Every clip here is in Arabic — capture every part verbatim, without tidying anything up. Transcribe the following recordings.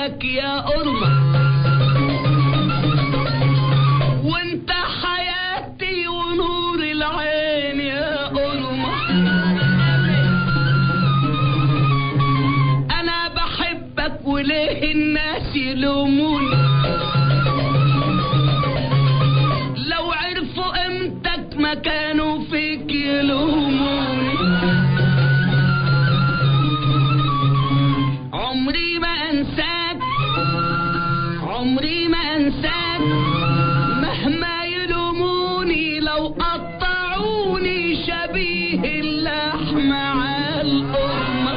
انساك يا قرمة، وانت حياتي ونور العين يا قرمة. انا بحبك وليه الناس يلوموني، لو عرفوا قيمتك ما كانوا فيك يلوموني. عمري ما انساك، عمري ما انساك، مهما يلوموني لو قطعوني شبيه اللحم على القرمة.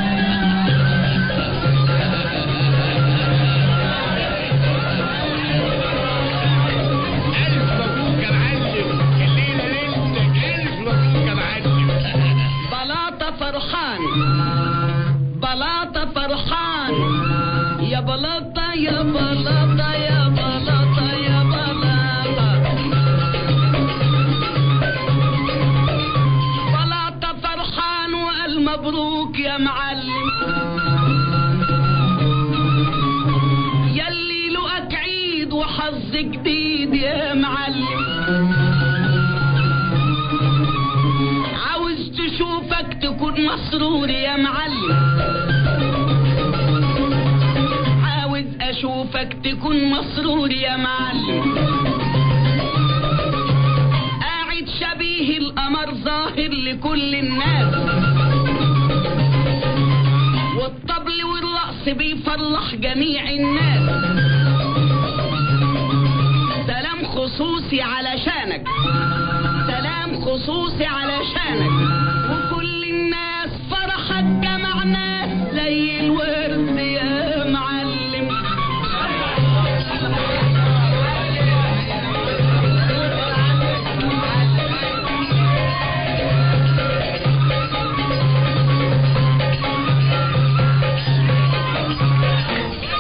ألف مبروك يا معلم، الليلة ليلتك، ألف مبروك يا معلم. بلاطة فرحان، بلاطة فرحان، يا بلاطة يا بلاطة يا بلاطة يا بلاطة. بلاطة فرحان وقال مبروك يا معلم، يلي لقاك عيد وحظ جديد يا معلم. عاوز تشوفك تكون مسرور يا معلم، عاوز اشوفك تكون مسرور يا معلم. قاعد شبيه القمر ظاهر لكل الناس، والطبل والرقص بيفرح جميع الناس. سلام خصوصي علشانك، سلام خصوصي علشانك.